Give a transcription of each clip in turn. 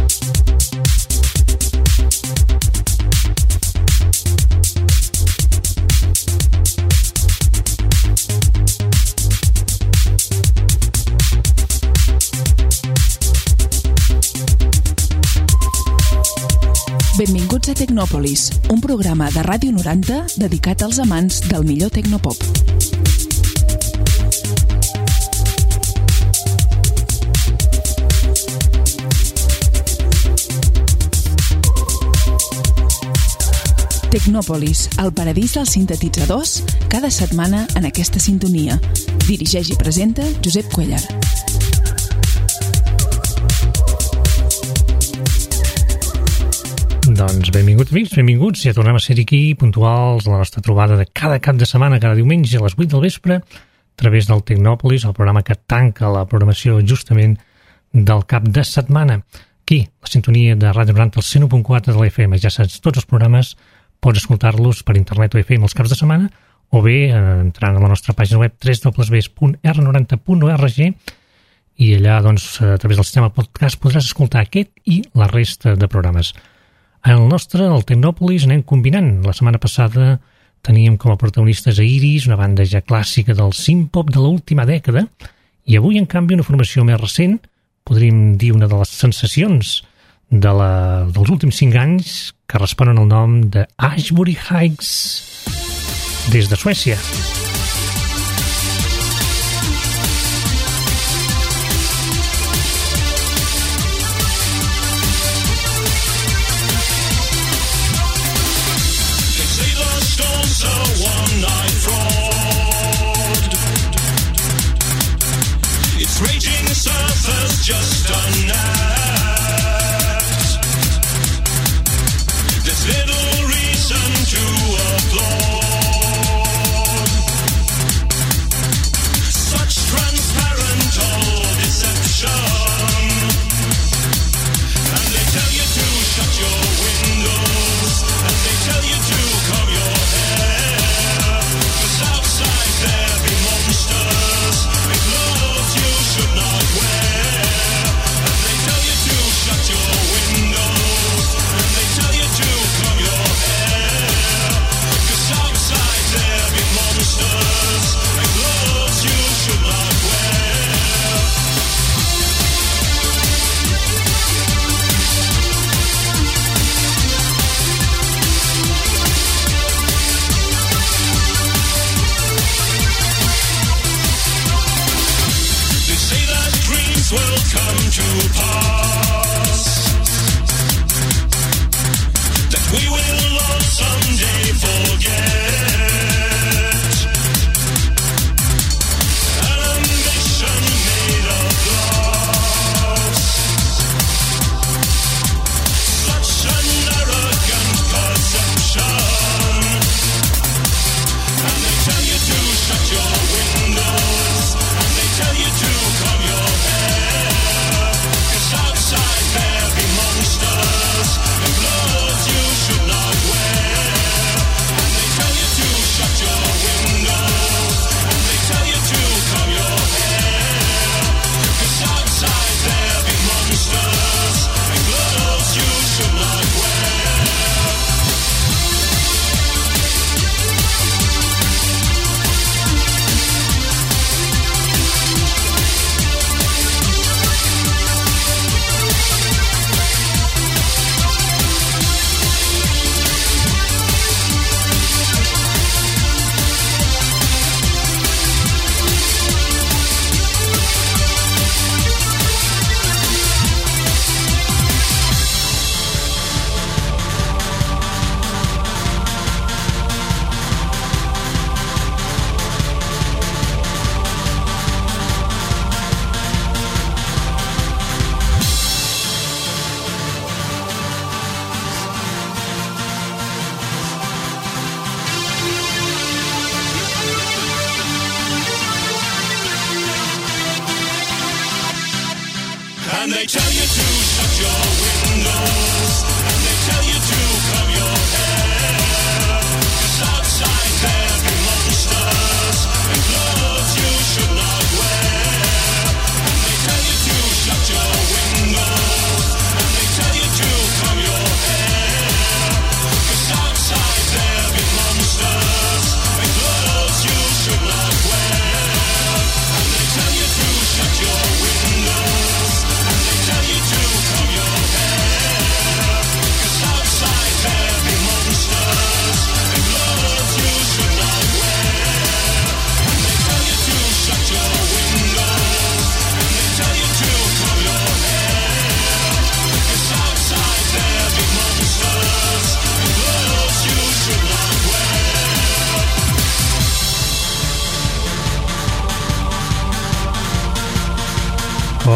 Benvinguts a Tecnòpolis, un programa de Ràdio 90 dedicat als amants del millor tecnopop. Tecnòpolis, el paradís dels sintetitzadors, cada setmana en aquesta sintonia. Dirigeix i presenta Josep Cuellar. Doncs benvinguts amics, benvinguts. Ja tornem a ser aquí puntuals a la nostra trobada de cada cap de setmana, cada diumenge a les 8 del vespre, a través del Tecnòpolis, el programa que tanca la programació justament del cap de setmana. Aquí, la sintonia de Ràdio 90, el 101.4 de l'FM. Ja saps, tots els programes pots escoltar-los per internet o FM els caps de setmana, o bé entrant a la nostra pàgina web www.r90.org, i allà, doncs, a través del sistema podcast podràs escoltar aquest i la resta de programes. En el nostre, el Tecnòpolis, anem combinant. La setmana passada teníem com a protagonistes a Iris, una banda ja clàssica del synth-pop de l'última dècada, i avui, en canvi, una formació més recent, podríem dir una de les sensacions dels últims 5 anys, que responen al nom de Ashbury Heights, des de Suècia. Raging surface just a gnat. There's little reason to applaud.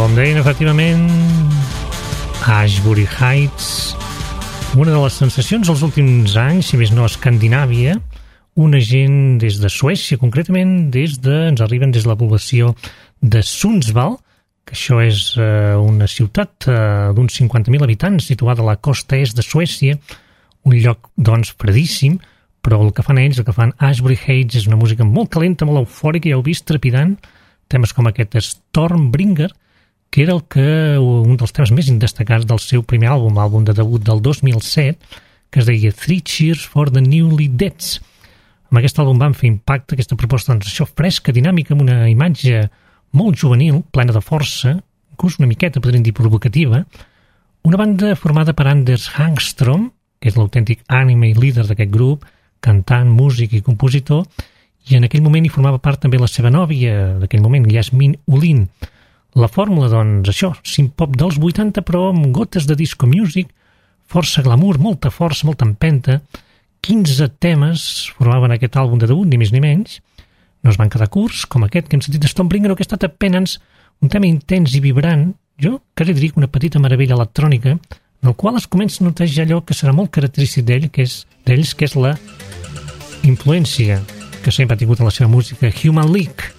Com deien, efectivament, Ashbury Heights, una de les sensacions dels últims anys, si més no a Escandinàvia, una gent des de Suècia, concretament ens arriben des de la població de Sundsvall, que això és una ciutat d'uns 50.000 habitants situada a la costa est de Suècia, un lloc, doncs, fredíssim, però el que fan ells, el que fan Ashbury Heights, és una música molt calenta, molt eufòrica, ja heu vist, trepidant, temes com aquest Stormbringer, que era un dels temes més destacats del seu primer àlbum de debut del 2007, que es deia 3 Cheers for the Newly Deads. Amb aquest àlbum van fer impacte, aquesta proposta, doncs, això fresca, dinàmica, amb una imatge molt juvenil, plena de força, inclús una miqueta, podríem dir, provocativa, una banda formada per Anders Hangström, que és l'autèntic anime líder d'aquest grup, cantant, músic i compositor, i en aquell moment hi formava part també la seva nòvia d'aquell moment, Yasmin Ulin. La fórmula, doncs, això, synth-pop dels 80, però amb gotes de disco music, força glamour, molta força, molta empenta, 15 temes formaven aquest àlbum de debut, ni més ni menys. No es van quedar curts, com aquest que hem sentit de Stormbringer, que ha estat apenas un tema intens i vibrant, jo quasi diria una petita meravella electrònica, en el qual es comença a notar ja allò que serà molt característic d'ells, que és la influència que sempre ha tingut en la seva música, Human League.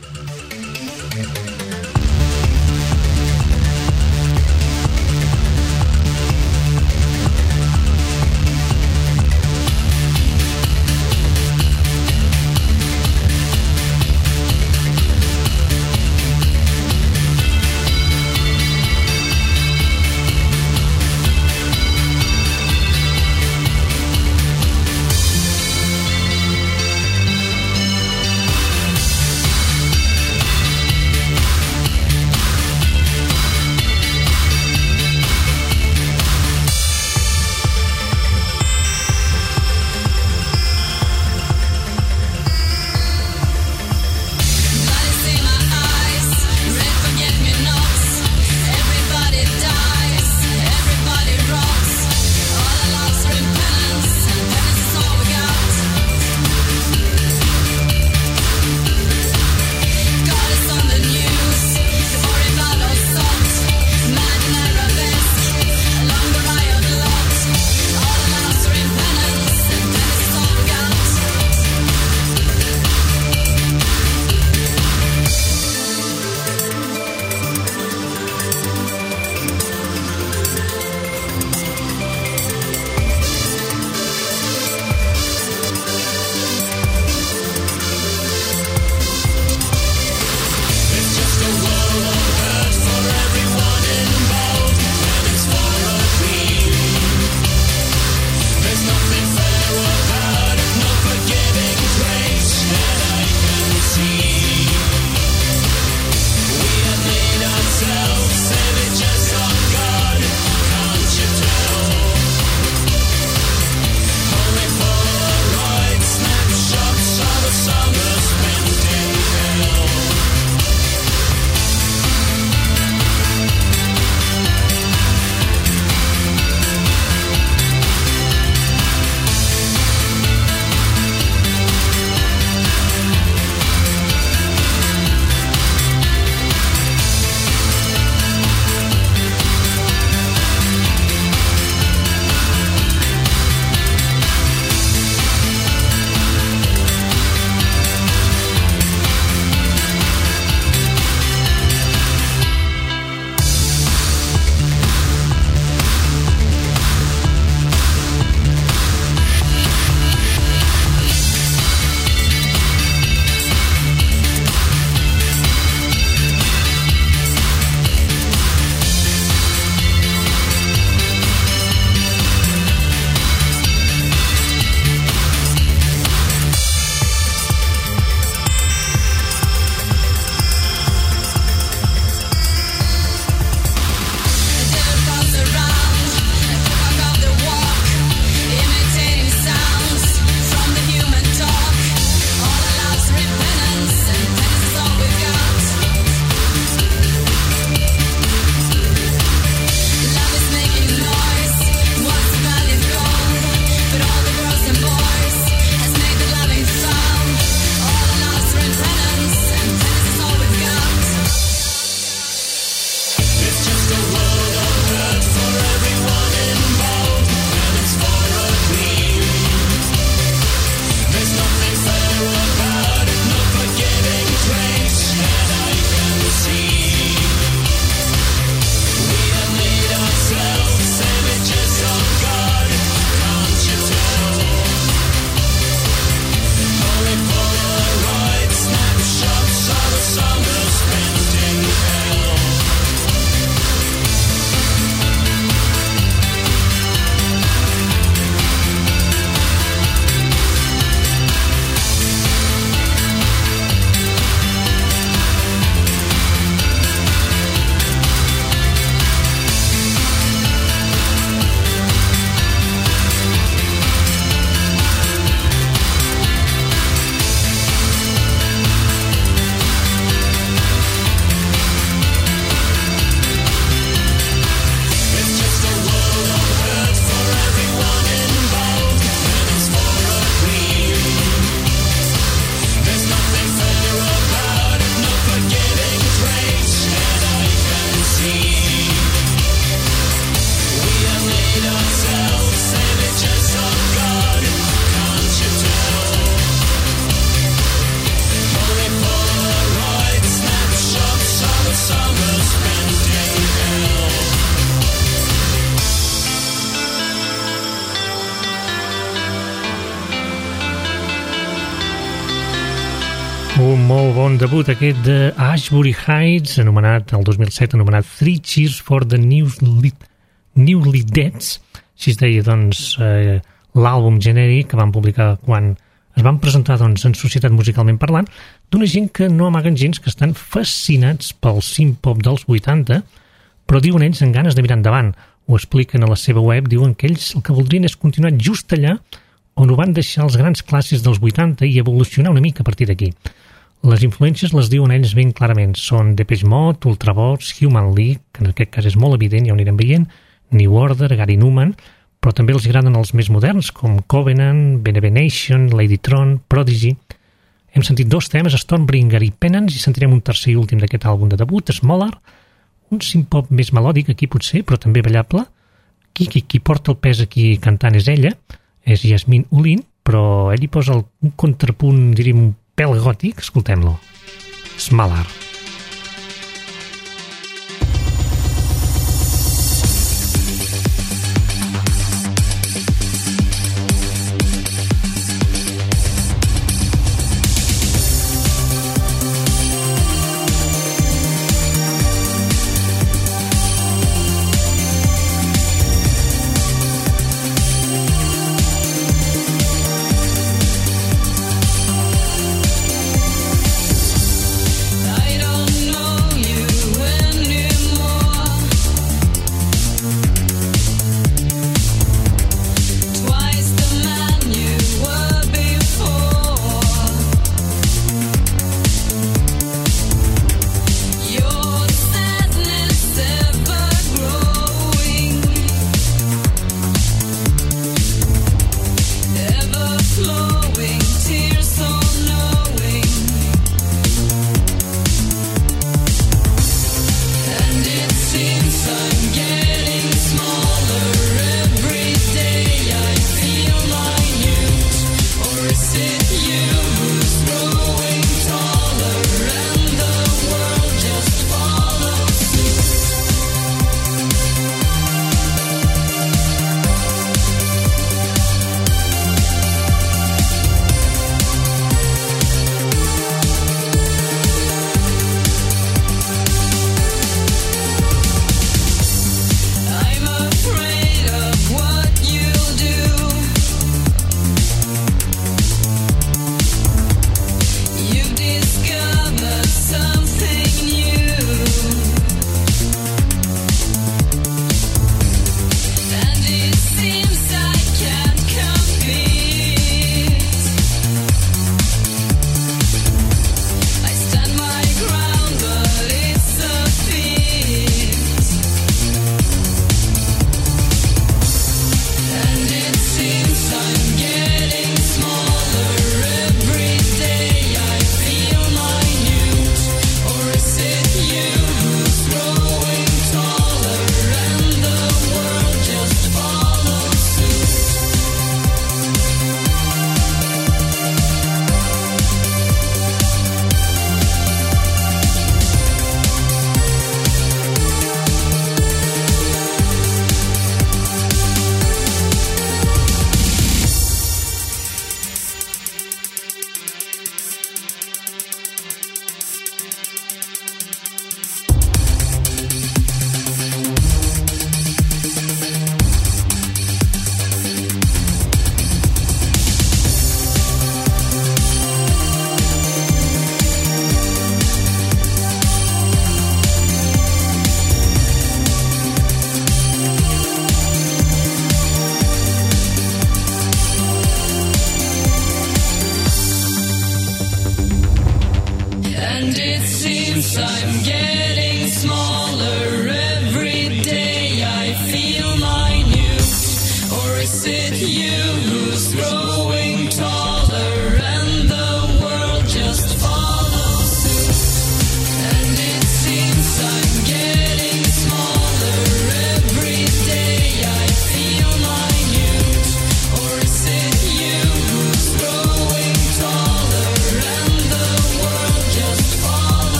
Molt bon debut aquest de Ashbury Heights, anomenat el 2007, anomenat Three Cheers for the Newly Deads. Així es deia, doncs, l'àlbum genèric que van publicar quan es van presentar, doncs, en Societat Musicalment Parlant, d'una gent que no amaguen gens, que estan fascinats pel synth-pop dels 80, però diuen ells amb ganes de mirar endavant. Ho expliquen a la seva web, diuen que ells el que voldrien és continuar just allà on ho van deixar els grans clàssics dels 80 i evolucionar una mica a partir d'aquí. Les influències les diuen ells ben clarament. Són Depeche Mode, Ultravox, Human League, que en aquest cas és molt evident, ja ho anirem veient, New Order, Gary Numan, però també els agraden els més moderns, com Covenant, Benevenation, Ladytron, Prodigy. Hem sentit 2 temes, Stormbringer i Penance, i sentirem un tercer i últim d'aquest àlbum de debut, Smaller, un synth-pop més melòdic aquí potser, però també ballable. Qui porta el pes aquí cantant és ella, és Yasmin Ulin, però ell hi posa un contrapunt, diríem, un pèl gòtic. Escoltem-lo. Smaller.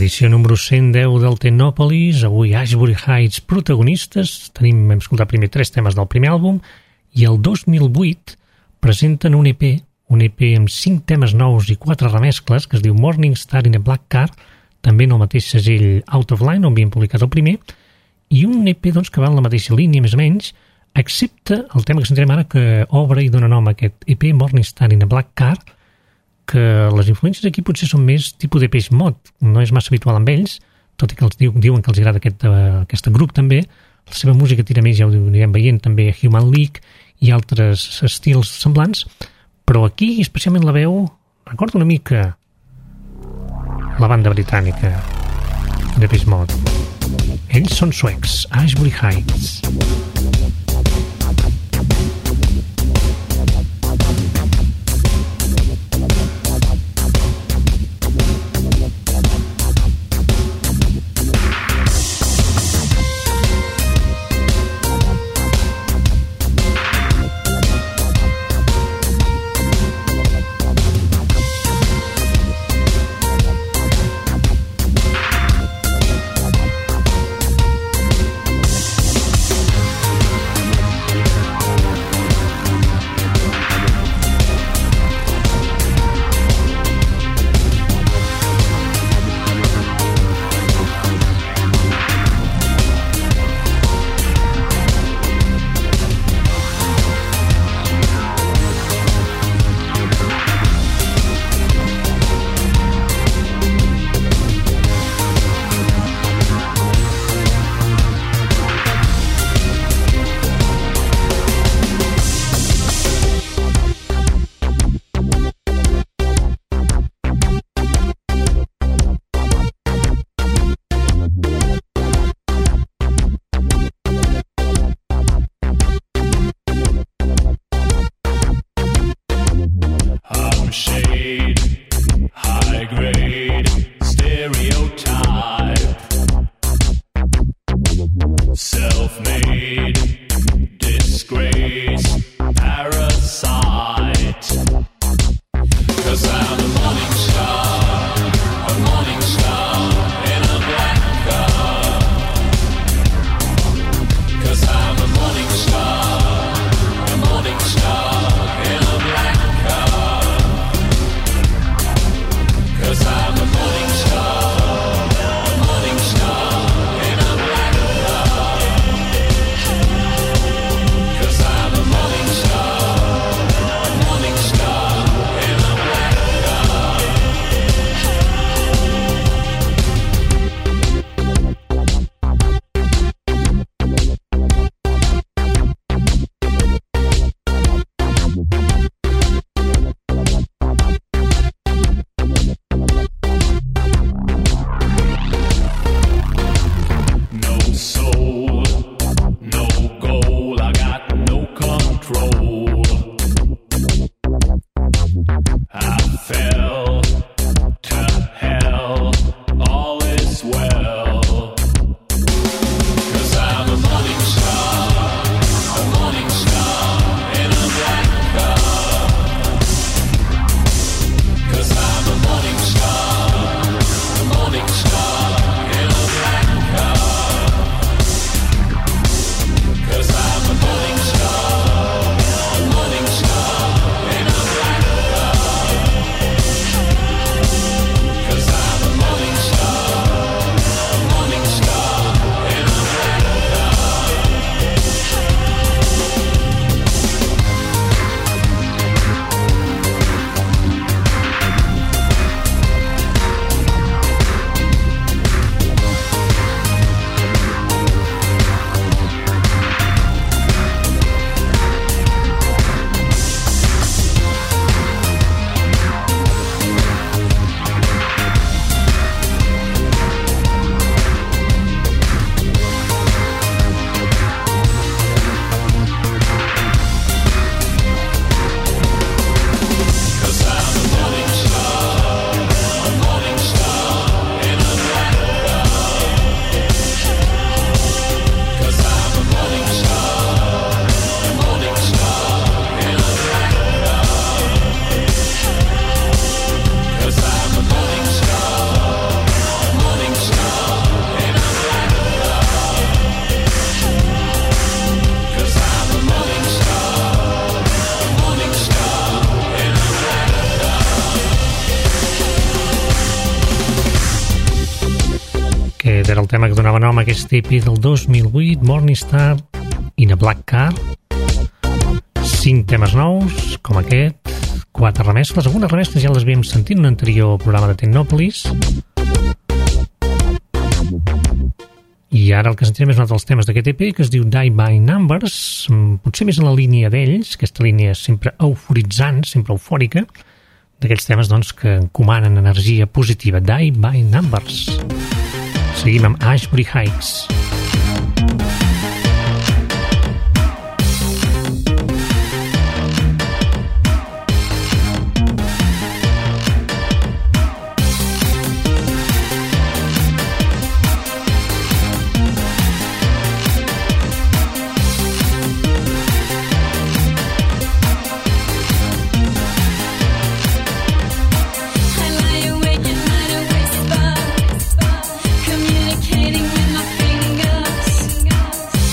edició número 110 del Technopolis, avui Ashbury Heights protagonistes. Hem escoltat primer 3 temes del primer àlbum i el 2008 presenten un EP amb 5 temes nous i 4 remescles que es diu Morning Star in a Black Car, també en el mateix segell Out of Line on havien publicat el primer, i un EP doncs, que va en la mateixa línia més o menys, excepte el tema que sentirem ara que obre i dona nom a aquest EP Morning Star in a Black Car, que les influències aquí potser són més tipus de Depeche Mode, no és massa habitual amb ells, tot i que els diuen que els agrada aquest grup també. La seva música tira més, ja ho anirem veient, també Human League i altres estils semblants, però aquí especialment la veu recorda una mica la banda britànica Depeche Mode. Ells són suecs, Ashbury Heights. era el tema que donava nom a aquest EP del 2008, Morningstar in a Black Car. 5 temes nous, com aquest, 4 remescles. Algunes remescles ja les havíem sentit en un anterior programa de Tecnòpolis. I ara el que sentirem és un altre dels temes d'aquest EP, que es diu Die by Numbers, potser més en la línia d'ells, aquesta línia sempre euforitzant, sempre eufòrica, d'aquells temes doncs, que encomanen energia positiva. Die by Numbers. Seguim amb Ashbury Heights. Communicating with my fingers.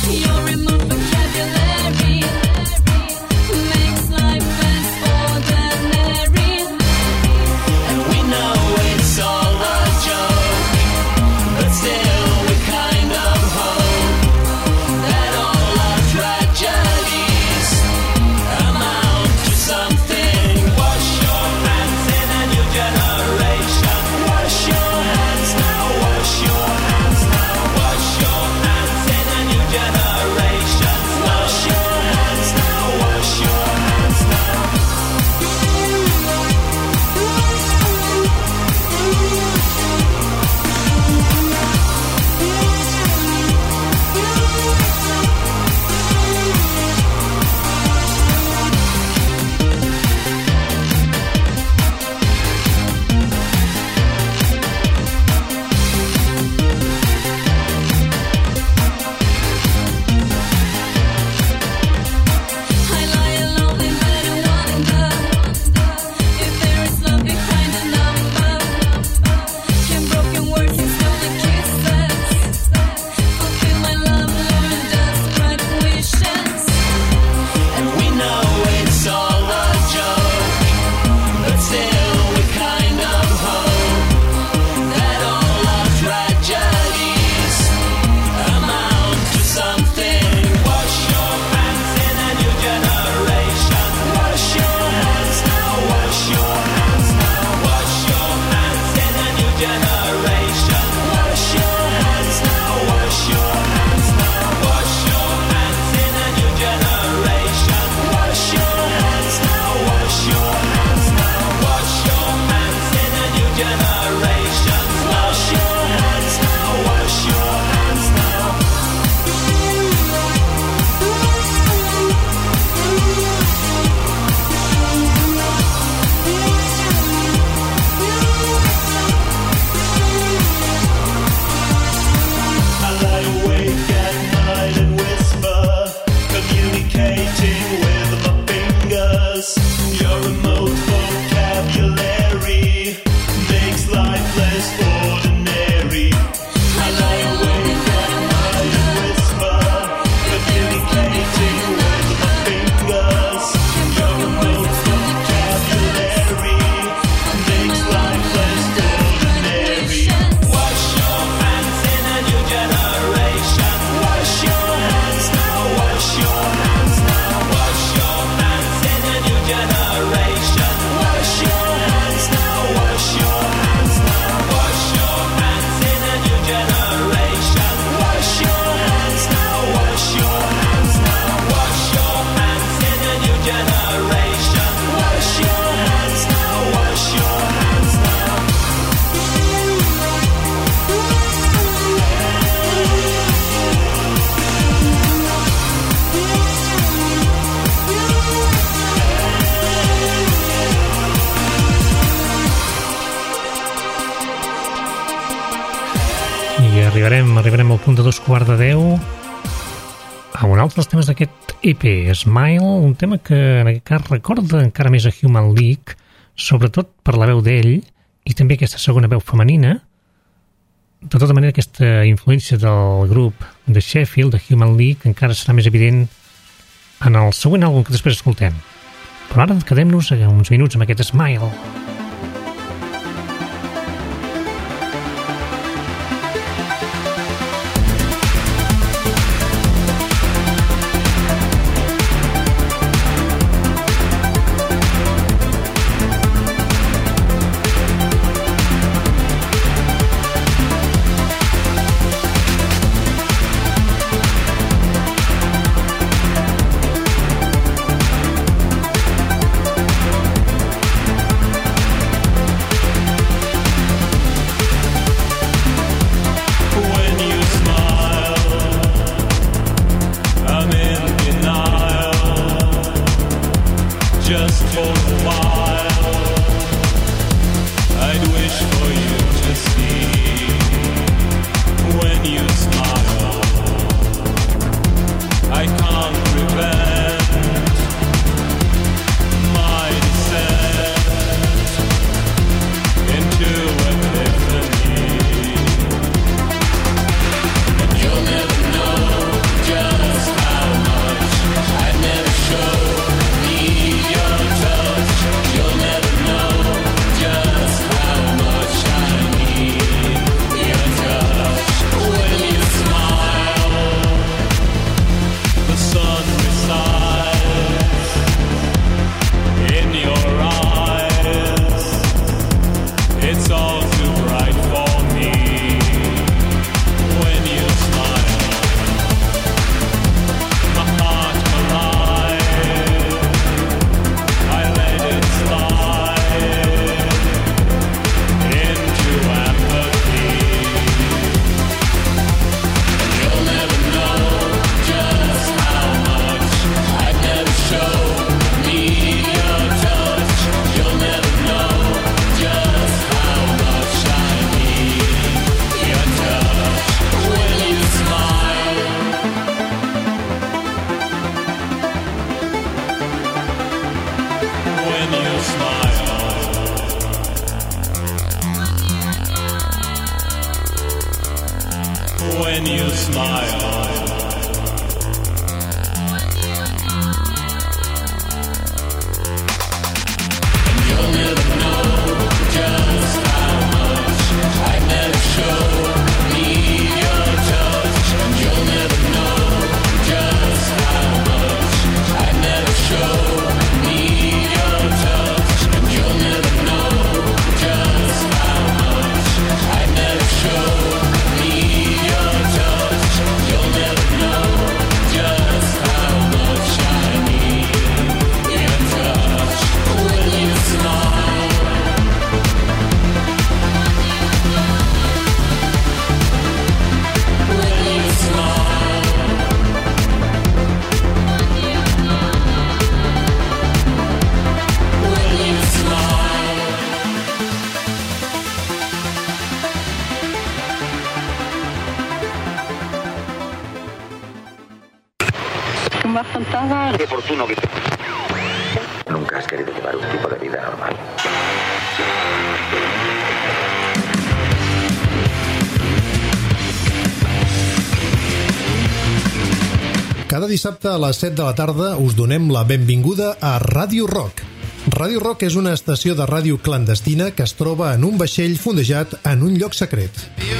arribarem al punt de 2:15 a un altre dels temes d'aquest EP, Smile, un tema que en aquest cas recorda encara més a Human League, sobretot per la veu d'ell i també aquesta segona veu femenina. De tota manera, aquesta influència del grup de Sheffield, de Human League, encara serà més evident en el següent àlbum que després escoltem. Però ara quedem-nos uns minuts amb aquest Smile. when you smile. And you'll never know just how much I never show need your touch. And you'll never know just how much I never show need your touch. And you'll never know just how much I never show need your touch. You'll never know just how much I need your touch when you smile. When you smile. When you smile. Qué oportuno que... Nunca has querido llevar un tipo de vida normal. Cada dissabte a les 7 de la tarda us donem la benvinguda a Ràdio Rock. Ràdio Rock és una estació de ràdio clandestina que es troba en un vaixell fondejat en un lloc secret.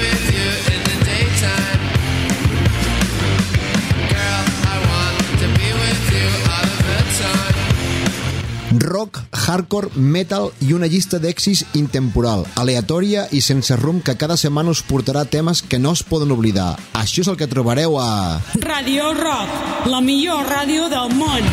Rock, hardcore, metal i una llista d'èxits intemporal, aleatòria i sense rumb que cada setmana us portarà temes que no es poden oblidar. Això és el que trobareu a... Radio Rock, la millor ràdio del món.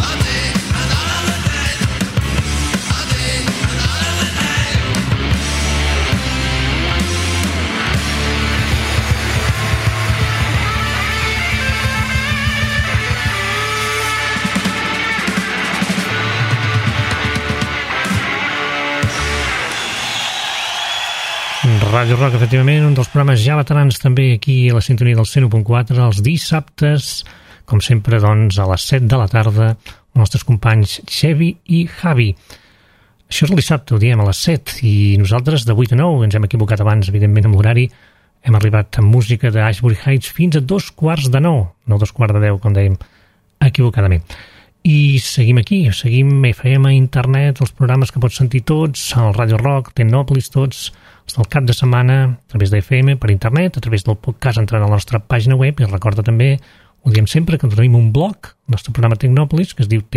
Ràdio Rock, efectivament, un dels programes ja veterans també aquí a la sintonia del 101.4, els dissabtes, com sempre, doncs, a les 7 de la tarda, els nostres companys Xevi i Javi. Això és el dissabte, ho diem a les 7, i nosaltres de 8 a 9, ens hem equivocat abans, evidentment, amb l'horari, hem arribat amb música d'Ashbury Heights fins a 9:15, no 9:10, com dèiem, equivocadament. I seguim aquí, seguim FM, internet, els programes que pots sentir tots, el Ràdio Rock, Tecnòpolis, tots, els del cap de setmana, a través d'FM, per internet, a través del podcast, entrant a la nostra pàgina web, i recorda també, ho diem sempre, que tenim un blog, el nostre programa Tecnòpolis, que es diu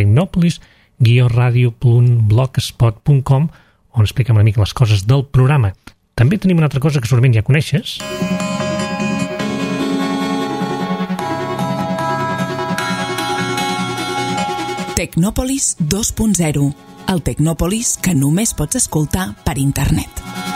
tecnopolis-radio.blogspot.com, on expliquem una mica les coses del programa. També tenim una altra cosa que segurament ja coneixes, Tecnòpolis 2.0, el Tecnòpolis que només pots escoltar per internet.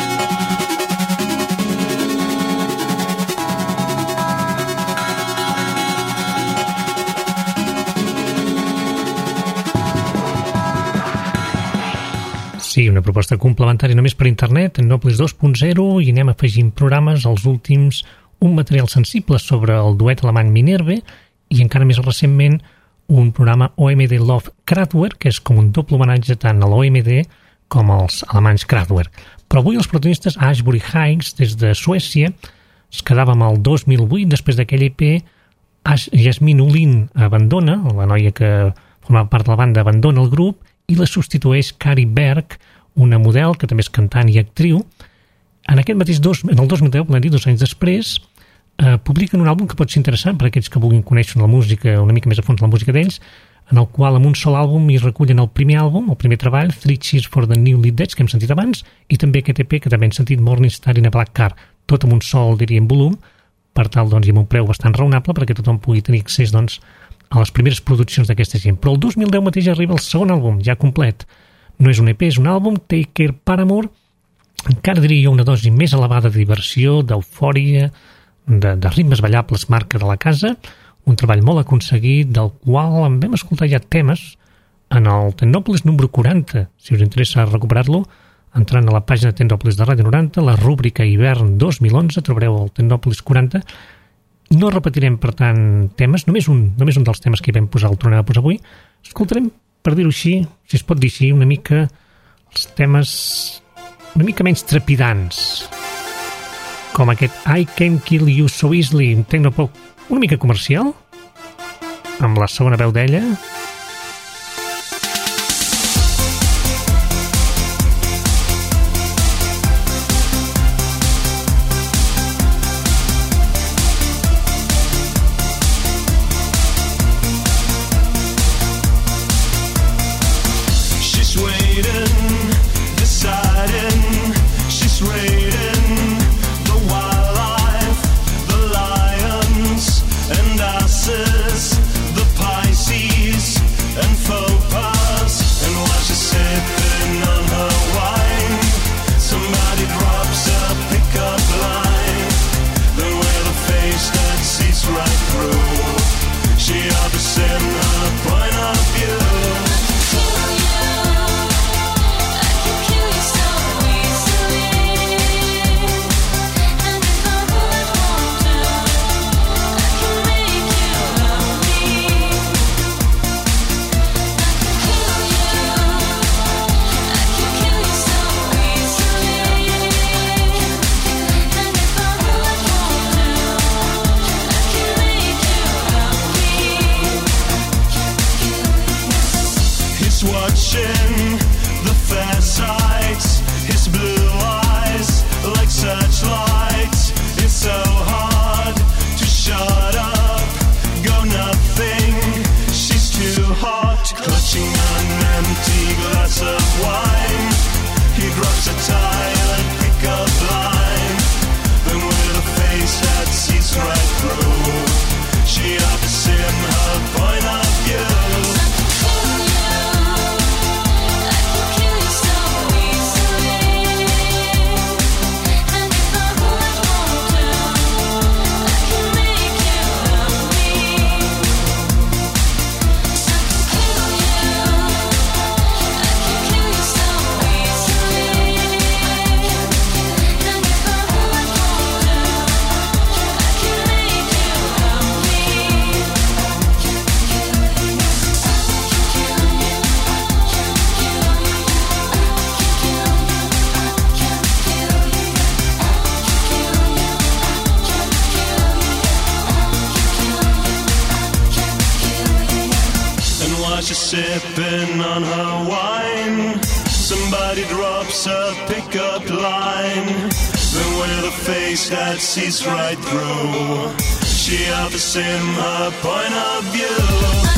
Sí, una proposta complementària només per internet, Tecnòpolis 2.0, i anem afegint programes, els últims, un material sensible sobre el duet alemany Minerve, i encara més recentment un programa OMD Love Kraftwerk, que és com un doble homenatge tant a l'OMD com als alemanys Kraftwerk. Però avui els protagonistes Ashbury Heights, des de Suècia, es quedava amb el 2008, després d'aquell EP, Jasmine Ulin abandona, la noia que formava part de la banda abandona el grup, i la substitueix Kari Berg, una model que també és cantant i actriu. En aquest mateix en el 2010, volem dir 2 anys després, publiquen un àlbum que pot ser interessant per a aquells que vulguin conèixer la música, una mica més a fons la música d'ells, en el qual amb un sol àlbum hi recullen el primer àlbum, el primer treball, 3 Cheers for the Newly Dead, que hem sentit abans, i també aquest EP que també hem sentit, Morning Star in a Black Car, tot amb un sol, diríem, volum, per tal, doncs, i amb un preu bastant raonable perquè tothom pugui tenir accés, doncs, a les primeres produccions d'aquesta gent. Però el 2010 mateix arriba el segon àlbum, ja complet. No és un EP, és un àlbum, Take Care Paramore, encara diria jo una dosi més elevada de diversió, d'eufòria, de ritmes ballables, marca de la casa, un treball molt aconseguit, del qual en vam escoltar ja temes en el Tecnòpolis número 40. Si us interessa recuperar-lo, entrant a la pàgina de Tecnòpolis de Ràdio 90, la rúbrica Hivern 2011, trobareu el Tecnòpolis 40. No repetirem, per tant, temes, només un dels temes que hi vam posar, el tornarem a posar avui. Escoltarem, per dir-ho així, si es pot dir així, una mica els temes una mica menys trepidants, com aquest I Can't Kill You So Easily, un tecnopop una mica comercial, amb la segona veu d'ella. She's waiting, deciding, she's raiding the wildlife, the lions and asses, the Pisces and faux pas. And while she's sipping on her wine, somebody drops a pickup line. Then with a face that sees right through, she offers him her point of view. He's watching the fair sights, his blue eyes like searchlights. It's so hard to shut up, go nothing, she's too hot. Clutching an empty glass of wine, he drops a tired pickup line. Then with a face that sees right through, she offers him her point of view. She's sipping on her wine, somebody drops a pickup line. Then with a face that sees right through, she offers him her point of view.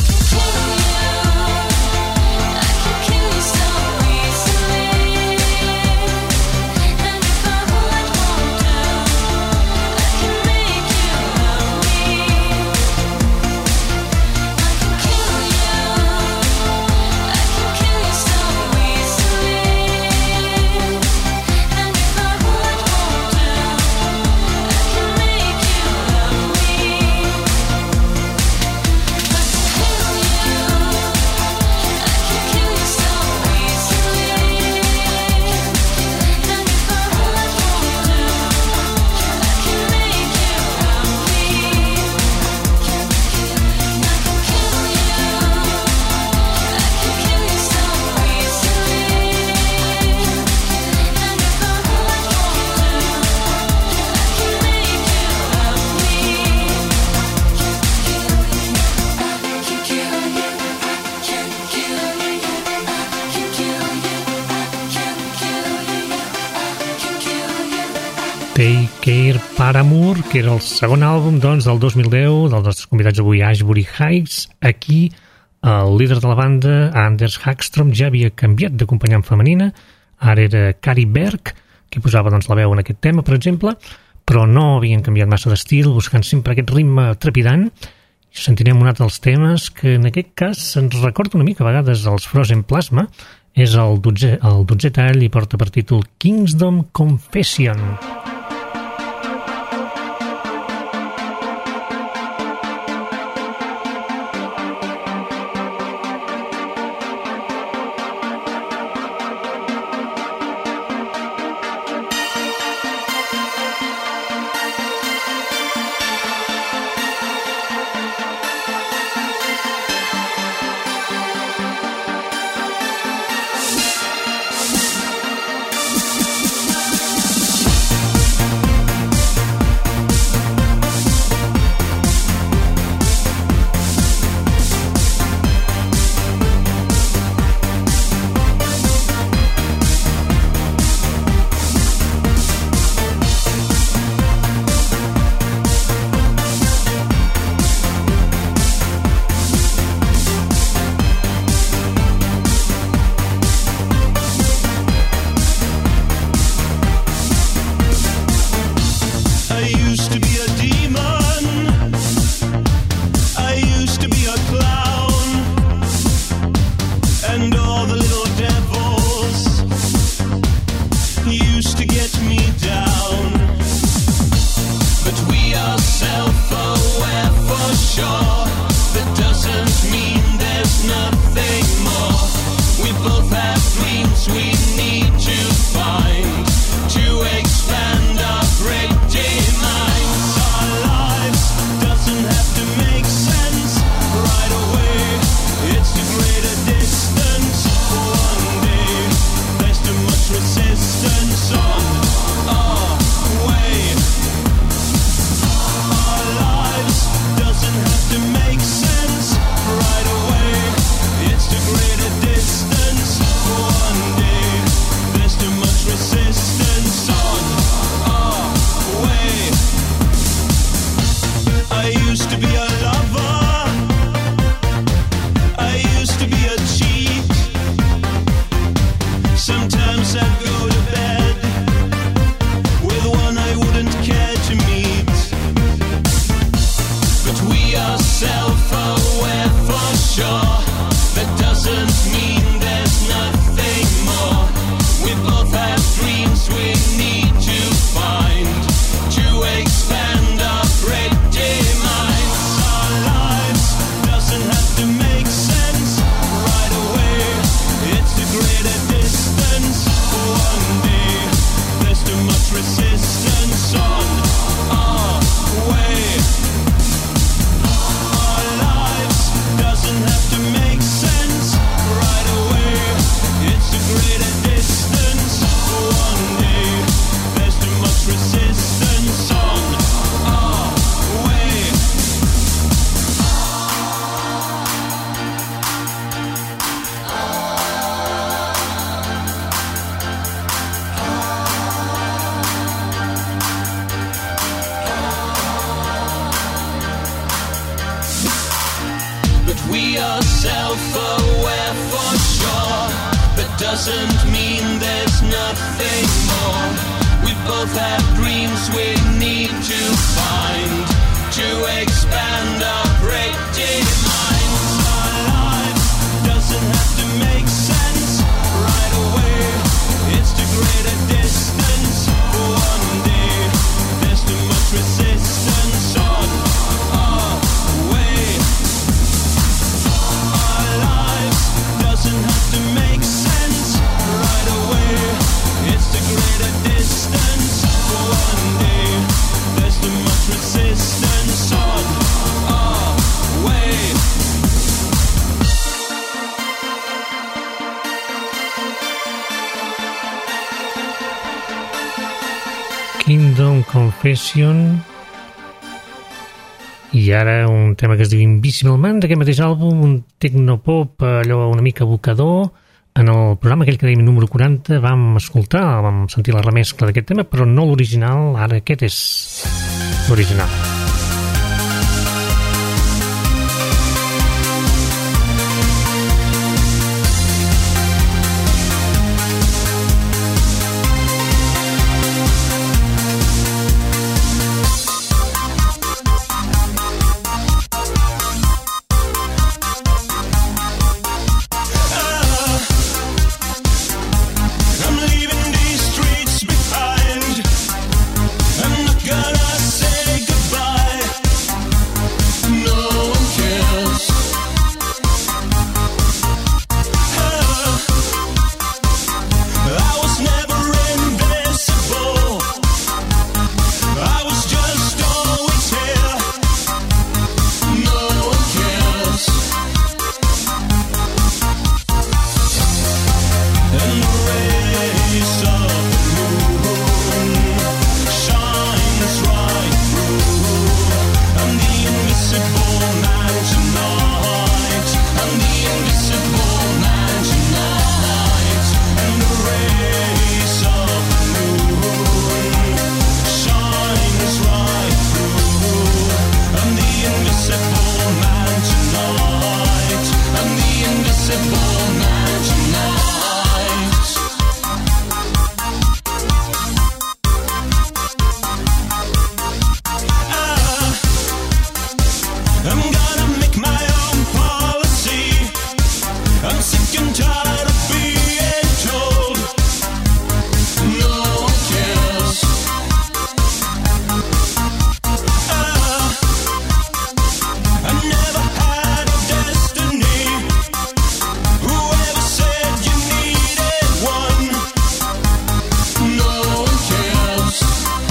Take Care Paramore, que era el segon àlbum doncs, del 2010 dels nostres convidats avui, Ashbury Heights. Aquí el líder de la banda, Anders Hagström, ja havia canviat d'acompanyant femenina, ara era Kari Berg, que posava doncs, la veu en aquest tema, per exemple, però no havien canviat massa d'estil, buscant sempre aquest ritme trepidant. I sentirem un altre dels temes que en aquest cas ens recorda una mica a vegades els Frozen Plasma. És el 12è tall i porta per títol Kingdom Confession. We are self-aware for sure, but doesn't mean there's nothing more. We both have dreams we need to find, to expand our pretty minds. Our life doesn't have to make sense right away. It's to greater distance for one day. There's too much resistance on our way. Our lives doesn't have to make sense right away. It's to greater distance for one day. There's too much resistance on our way. Kingdom Confession. I ara un tema que es diu Invisible Man, d'aquest mateix àlbum, un tecnopop allò una mica evocador. En el programa aquell que dèiem número 40 vam escoltar, vam sentir la remescla d'aquest tema, però no l'original. Ara aquest és l'original. I'm leaving these streets behind. I'm not gonna say goodbye. No one cares. I was never invincible. I was just always here. No one cares. And the rays of the moon shines right through. I'm the invisible man tonight. I'm the invisible man tonight. And the rays of the moon shines right through. I'm the invisible man tonight. I'm the invisible man tonight. I'm gonna make my own policy. I'm sick and tired of being told no one cares. I never had a destiny. Whoever said you needed one? No one cares.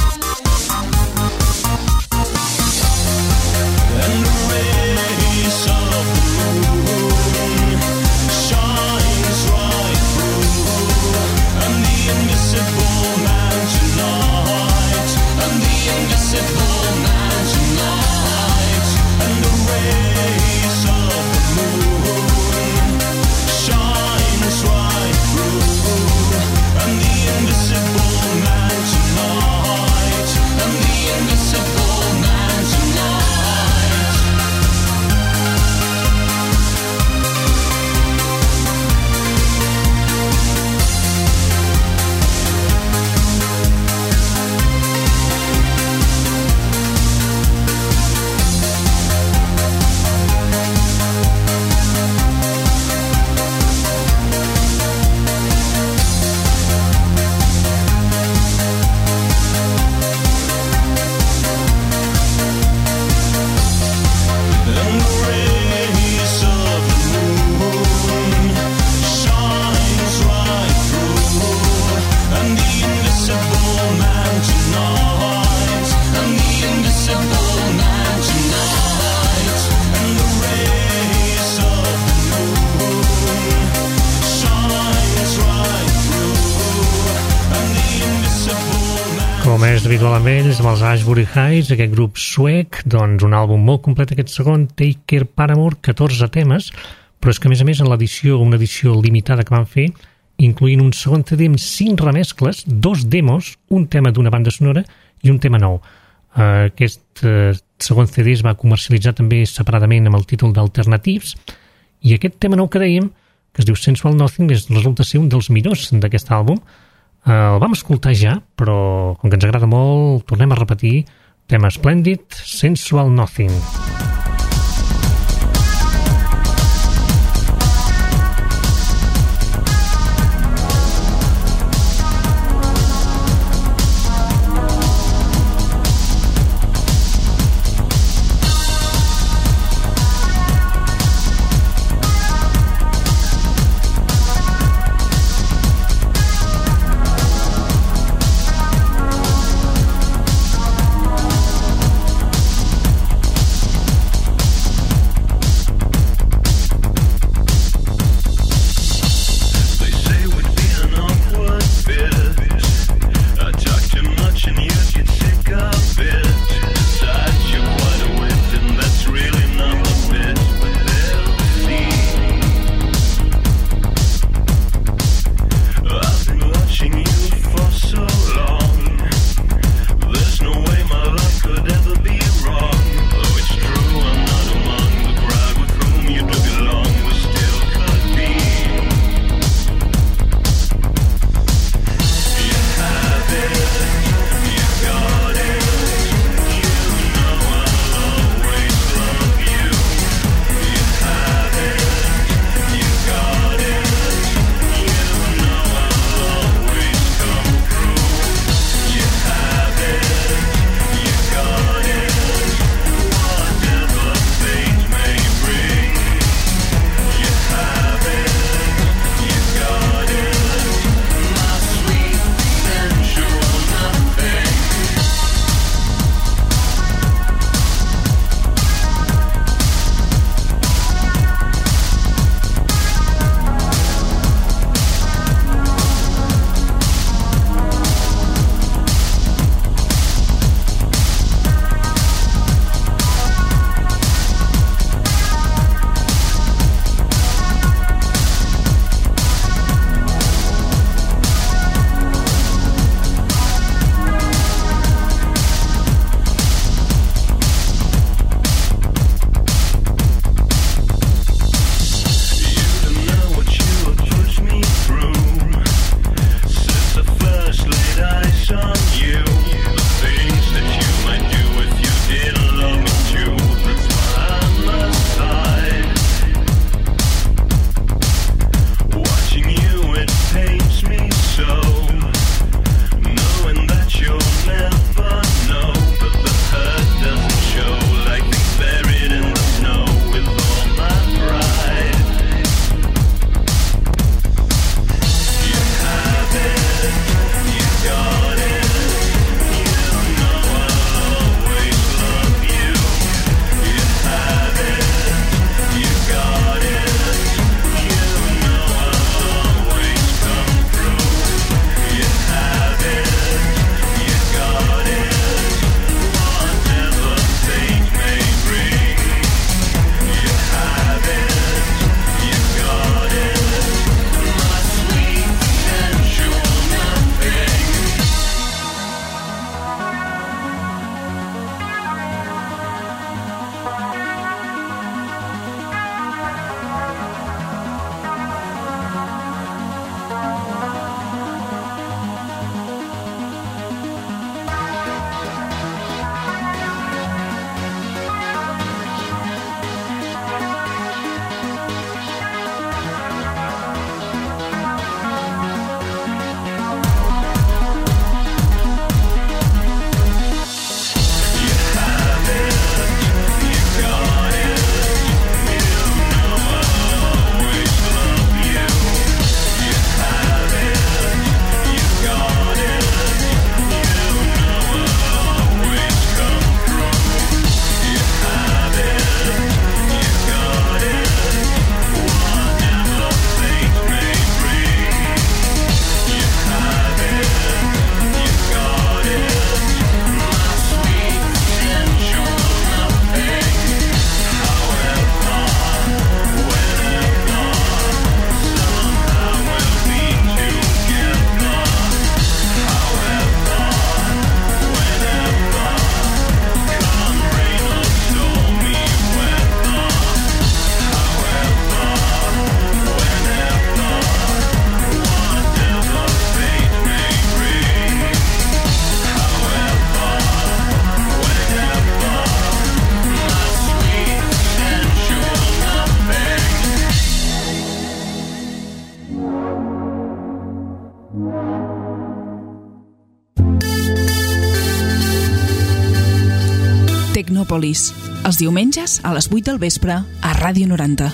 And the rays of the moon shines right through. I'm the invisible man tonight. I'm the invisible man tonight. And the rays of the moon shines right through. I'm the invisible man tonight. I'm the invisible man tonight. And the rays of the moon shines right through. I'm the invisible man tonight. I'm the invisible man tonight. And the rays of the moon shines right through. I'm the invisible man. Com és habitual amb ells, amb els Ashbury Heights, aquest grup suec, doncs un àlbum molt complet aquest segon, Take Care Paramore, 14 temes, però és que a més en l'edició, una edició limitada que van fer, incloent un segon CD amb 5 remescles, 2 demos, un tema d'una banda sonora i un tema nou. Aquest segon CD es va comercialitzar també separadament amb el títol d'Alternatives, i aquest tema nou que dèiem, que es diu Sensual Nothing, resulta ser un dels millors d'aquest àlbum. El vam escoltar ja, però com que ens agrada molt, tornem a repetir tema esplèndid, Sensual Nothing. Tecnòpolis, els diumenges a les 8 del vespre a Ràdio 90.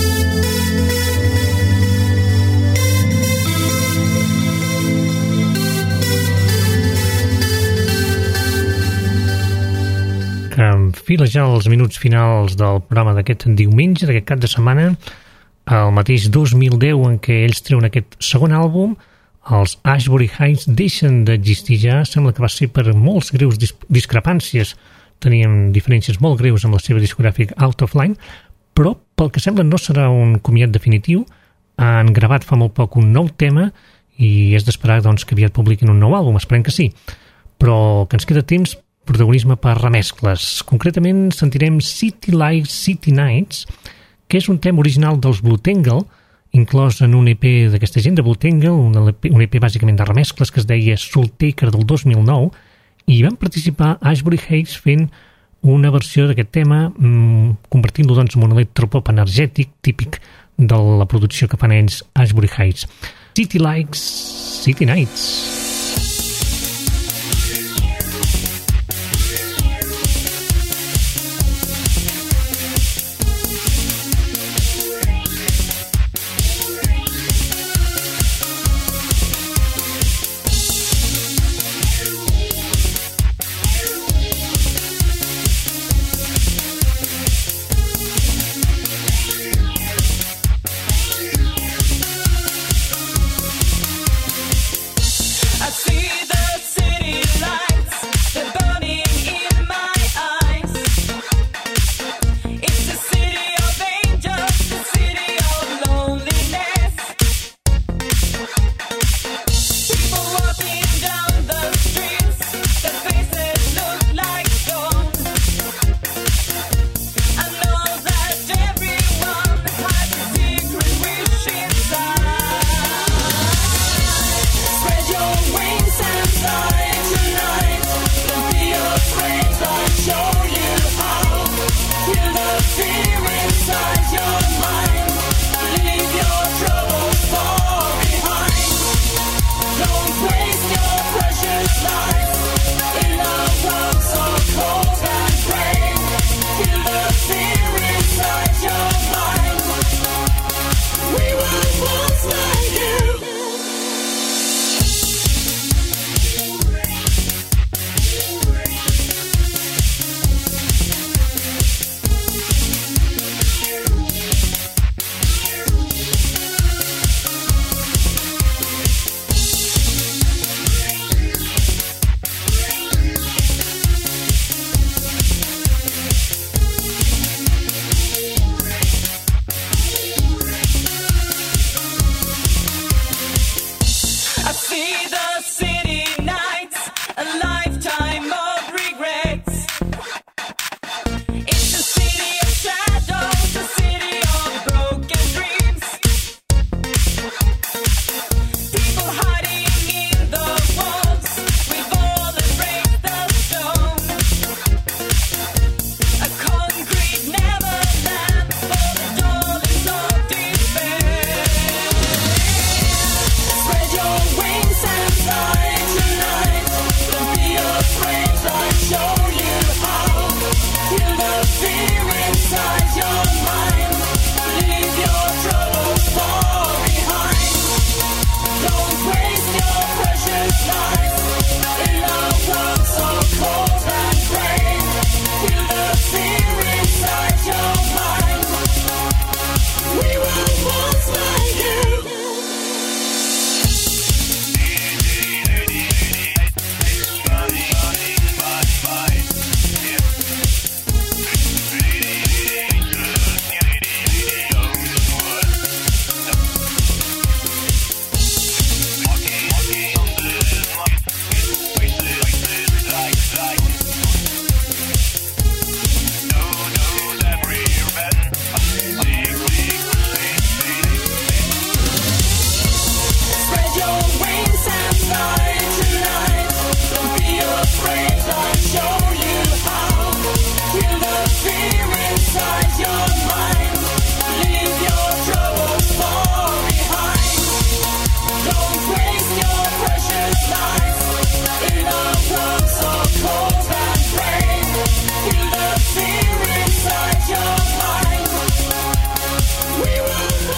Que enfila ja els minuts finals del programa d'aquest diumenge, d'aquest cap de setmana, el mateix 2010 en què ells treuen aquest segon àlbum, els Ashbury Heights deixen d'existir ja, sembla que va ser per molts greus discrepàncies, tenien diferències molt greus amb la seva discogràfica Out of Line, però pel que sembla no serà un comiat definitiu, han gravat fa molt poc un nou tema i és d'esperar doncs, que aviat publiquin un nou àlbum, esperem que sí, però que ens queda temps protagonisme per remescles. Concretament sentirem City Lights, City Nights, que és un tema original dels Blue Tangle, inclòs en un EP d'aquesta gent de Blue Tangle, un EP bàsicament de remescles que es deia Soul Taker del 2009, i van participar Ashbury Heights fent una versió d'aquest tema, convertint-lo doncs, en un electropop energètic típic de la producció que fan ells Ashbury Heights. City Lights, City Nights.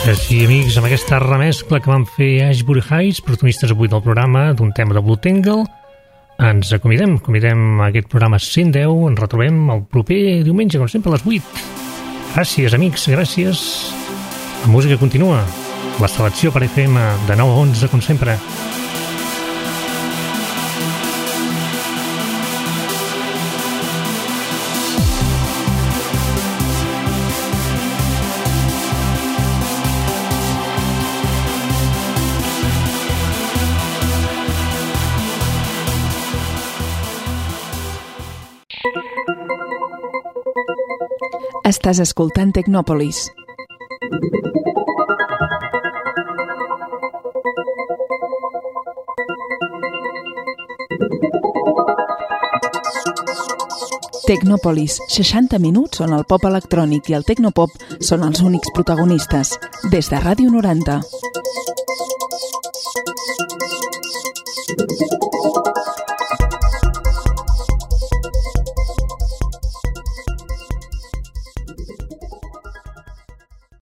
Així, amics, amb aquesta remescla que van fer Ashbury Heights, protagonistes avui del programa, d'un tema de Blue Tangle, ens acomidem aquest programa 110, ens retrobem el proper diumenge, com sempre, a les 8. Gràcies, amics, gràcies. La música continua. La selecció per FM de 9 a 11, com sempre. Estàs escoltant Tecnòpolis. Tecnòpolis, 60 minuts on el pop electrònic i el tecnopop són els únics protagonistes. Des de Ràdio 90.